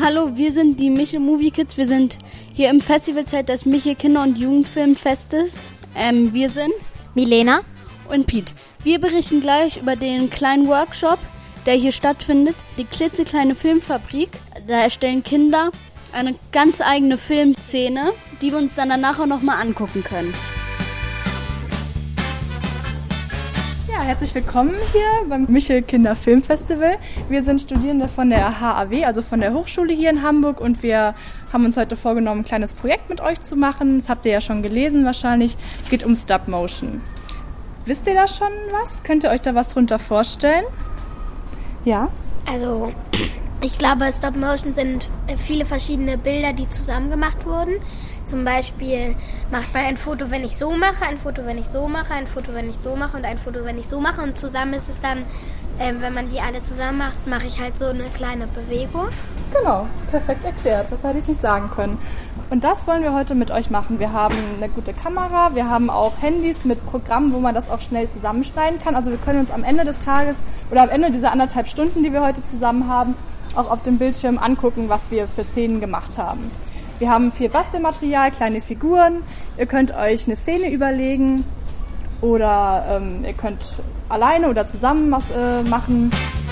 Hallo, wir sind die Michel Movie Kids. Wir sind hier im Festivalzelt des Michel Kinder- und Jugendfilmfestes. Wir sind Milena und Piet. Wir berichten gleich über den kleinen Workshop, der hier stattfindet. Die klitzekleine Filmfabrik. Da erstellen Kinder eine ganz eigene Filmszene, die wir uns dann danach auch nochmal angucken können. Ja, herzlich willkommen hier beim Michel Kinder Filmfestival. Wir sind Studierende von der HAW, also von der Hochschule hier in Hamburg, und wir haben uns heute vorgenommen, ein kleines Projekt mit euch zu machen. Das habt ihr ja schon gelesen wahrscheinlich. Es geht um Stop Motion. Wisst ihr da schon was? Könnt ihr euch da was drunter vorstellen? Ja? Also, ich glaube, Stop Motion sind viele verschiedene Bilder, die zusammen gemacht wurden. Zum Beispiel macht man ein Foto, wenn ich so mache, ein Foto, wenn ich so mache, ein Foto, wenn ich so mache und ein Foto, wenn ich so mache. Und zusammen ist es dann, wenn man die alle zusammen macht, mache ich halt so eine kleine Bewegung. Genau, perfekt erklärt. Das hätte ich nicht sagen können. Und das wollen wir heute mit euch machen. Wir haben eine gute Kamera, wir haben auch Handys mit Programmen, wo man das auch schnell zusammenschneiden kann. Also wir können uns am Ende des Tages oder am Ende dieser 1,5 Stunden, die wir heute zusammen haben, auch auf dem Bildschirm angucken, was wir für Szenen gemacht haben. Wir haben viel Bastelmaterial, kleine Figuren. Ihr könnt euch eine Szene überlegen oder ihr könnt alleine oder zusammen was machen.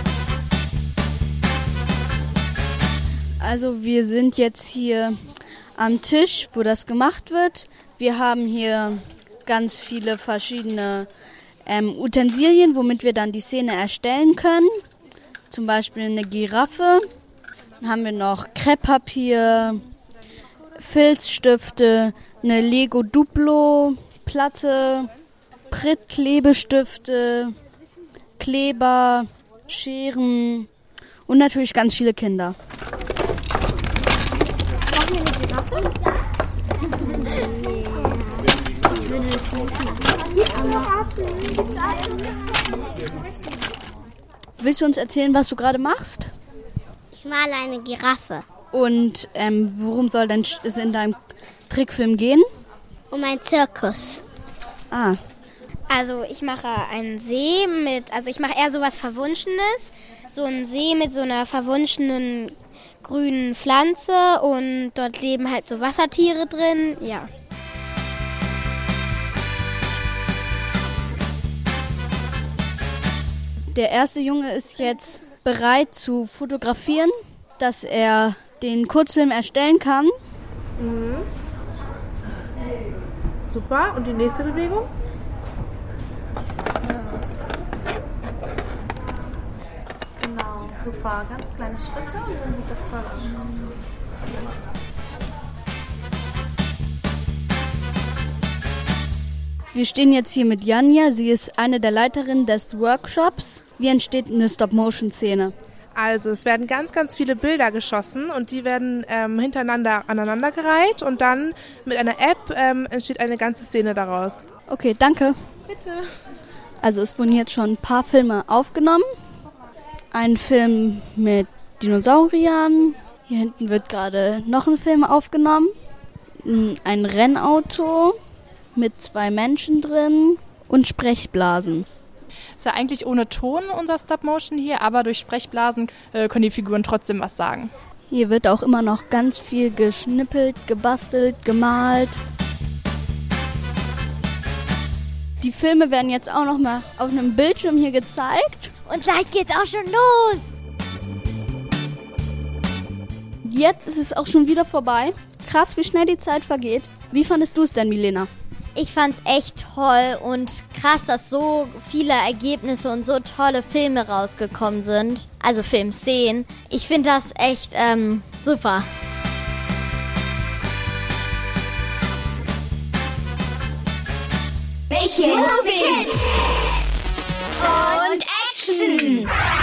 Also wir sind jetzt hier am Tisch, wo das gemacht wird. Wir haben hier ganz viele verschiedene Utensilien, womit wir dann die Szene erstellen können. Zum Beispiel eine Giraffe. Dann haben wir noch Krepppapier, Filzstifte, eine Lego Duplo Platte, Pritt-Klebestifte, Kleber, Scheren und natürlich ganz viele Kinder. Brauchen wir eine Giraffe? Willst du uns erzählen, was du gerade machst? Ich male eine Giraffe. Und worum soll denn es in deinem Trickfilm gehen? Um einen Zirkus. Ah, Also ich mache einen See ich mache eher sowas Verwunschenes. So einen See mit so einer verwunschenen grünen Pflanze und dort leben halt so Wassertiere drin, ja. der erste Junge ist jetzt bereit zu fotografieren, dass er den Kurzfilm erstellen kann. Mhm. Super, und die nächste Bewegung? Genau, super. Ganz kleine Schritte und dann sieht das toll aus. Wir stehen jetzt hier mit Janja. Sie ist eine der Leiterinnen des Workshops. Wie entsteht eine Stop-Motion-Szene? Also es werden ganz, ganz viele Bilder geschossen und die werden hintereinander aneinandergereiht und dann mit einer App entsteht eine ganze Szene daraus. Okay, danke. Bitte. Also es wurden jetzt schon ein paar Filme aufgenommen. Ein Film mit Dinosauriern. Hier hinten wird gerade noch ein Film aufgenommen. Ein Rennauto mit 2 Menschen drin und Sprechblasen. Ist ja eigentlich ohne Ton unser Stop-Motion hier, aber durch Sprechblasen können die Figuren trotzdem was sagen. Hier wird auch immer noch ganz viel geschnippelt, gebastelt, gemalt. Die Filme werden jetzt auch noch mal auf einem Bildschirm hier gezeigt. Und gleich geht's auch schon los. Jetzt ist es auch schon wieder vorbei. Krass, wie schnell die Zeit vergeht. Wie fandest du es denn, Milena? Ich fand's echt toll und krass, dass so viele Ergebnisse und so tolle Filme rausgekommen sind. Also Filmszenen. Ich finde das echt super. Michel Movie Kids und Action!